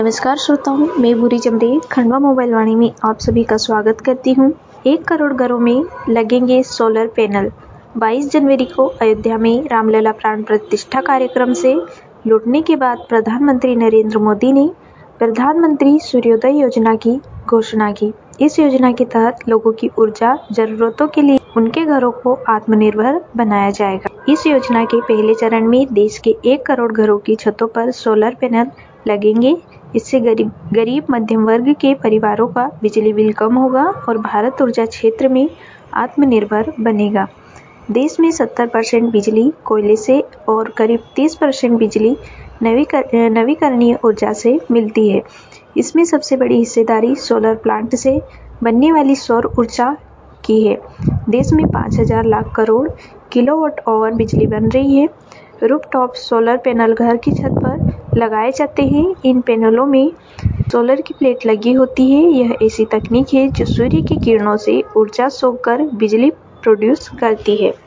नमस्कार श्रोताओं, मैं भूरी जमरे खंडवा मोबाइल वाणी में आप सभी का स्वागत करती हूँ। 1 करोड़ घरों में लगेंगे सोलर पैनल। 22 जनवरी को अयोध्या में रामलला प्राण प्रतिष्ठा कार्यक्रम से लौटने के बाद प्रधानमंत्री नरेंद्र मोदी ने प्रधानमंत्री सूर्योदय योजना की घोषणा की। इस योजना के तहत लोगों की ऊर्जा जरूरतों के लिए उनके घरों को आत्मनिर्भर बनाया जाएगा। इस योजना के पहले चरण में देश के 1 करोड़ घरों की छतों पर सोलर पैनल लगेंगे। इससे गरीब मध्यम वर्ग के परिवारों का बिजली बिल कम होगा और भारत ऊर्जा क्षेत्र में आत्मनिर्भर बनेगा। देश में 70% बिजली कोयले से और करीब 30% बिजली नवीकरणीय ऊर्जा से मिलती है। इसमें सबसे बड़ी हिस्सेदारी सोलर प्लांट से बनने वाली सौर ऊर्जा की है। देश में 5,000 लाख करोड़ किलोवाट आवर बिजली बन रही है। रूफटॉप सोलर पैनल घर की छत पर लगाए जाते हैं। इन पैनलों में सोलर की प्लेट लगी होती है। यह ऐसी तकनीक है जो सूर्य की किरणों से ऊर्जा सोखकर बिजली प्रोड्यूस करती है।